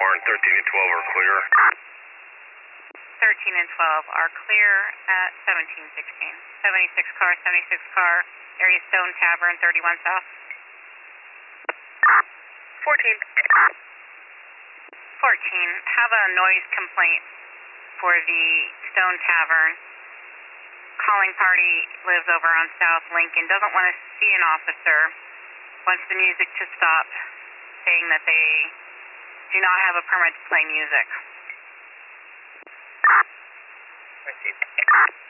Barn 13 and 12 are clear. 13 and 12 are clear at 1716. 76 car, area Stone Tavern, 31 South. 14. 14, have a noise complaint for the Stone Tavern. Calling party lives over on South Lincoln, doesn't want to see an officer, wants the music to stop, saying that they do not have a permit to play music. I see.